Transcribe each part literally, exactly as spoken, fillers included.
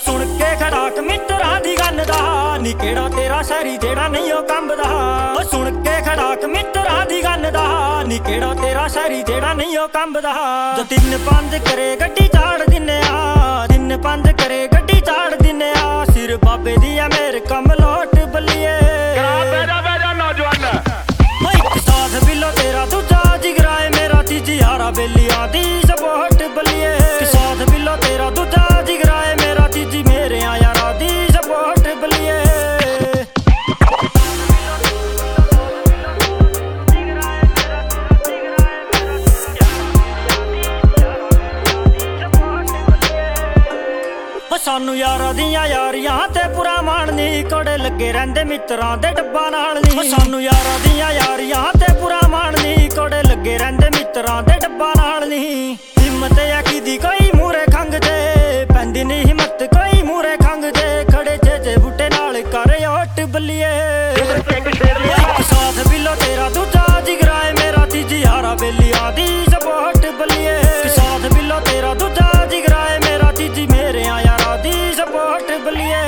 सुन के खड़ाक मित्रा दी गल दा नी केड़ा तेरा शहरी जेड़ा नहीं ओ कंबदा। सुन के खड़ाक मित्रा दी गल दा नी केड़ा तेरा शहरी जेड़ा नहीं ओ कंबदा। जो तिन पंज करे गड्डी चाड़ दिन्ने आ, तिन पंज करे गड्डी चाड़ दिन्ने आ। सिर बाबे दी है मेरे कमलोट बलिए एक साथ बिलो तेरा दूजा जिगराए मेरा तीजी हारा बेली आदि सपोर्ट बलिए। साथ बिलो तेरा दूजा जिगराए मेरा तीजी मेरे आया राधी सपोर्ट बलिए। सानू यारा दियां यारियां ते पुरा माणनी कोड़े लगे रहंदे मित्रां दे डब्बा नाल नी। सानू यारा दियां यारियां ते पुरा माणनी कोड़े लगे रहंदे मित्रां दे डब्बा नाल नी। हिम्मत है किदी कोई मूरे खंग जे पैंदी नी हिम्मत कोई मूरे खंग जे। खड़े जे जे बूटे नाल कर ओट बलिए। एक साथ बिलो तेरा दूजा जिगराए मेरा तीजी हारा बेली आदि सपोर्ट बलिए। साथ बिलो तेरा दूजा जिगराए मेरा तीजी मेरे आया राधी सपोर्ट बलिए।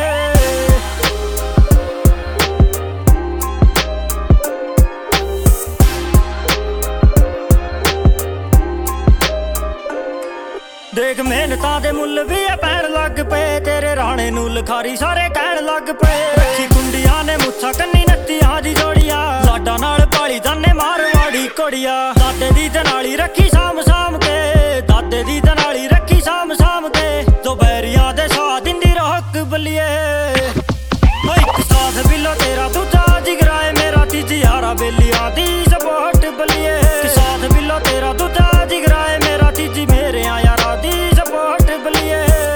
देख मेहनतां दे मुल भी है पैण लग पे तेरे राणे नू लखारी सारे कहण लग पे। रखी कुंडिया ने मुच्छा कन्नी नत्तियां दी जोड़िया लाडा नाल पाली जाने मारवाड़ी कोड़िया। दादे दी दनाली रखी साम साम के, दादे दी दनाली रखी साम साम के। जो बैरिया दे सा दिंदी रोक बलिए। एक साथ बिलो तेरा दूजा जिगराए मेरा तीजी हारा बेली आदि सपोर्ट बलिए। साथ बिलो तेरा दूजा जिगराए मेरा तीजी मेरे आया राधी सपोर्ट बलिए।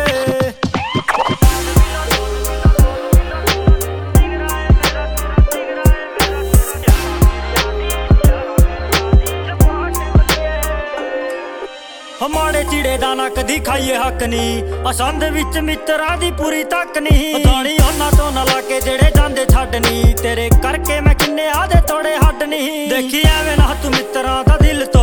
हमारे चिड़े दा ना कदी खाइए हक नी, असंध विच मित्रां दी पूरी तक नी। दानी उन्हां तो ना लाके जेड़े जांदे छड्ड नी, तेरे करके मैं किन्ने आदे तोड़े हड्ड नी। देखी एवें ना तू मित्रां दा दिल तो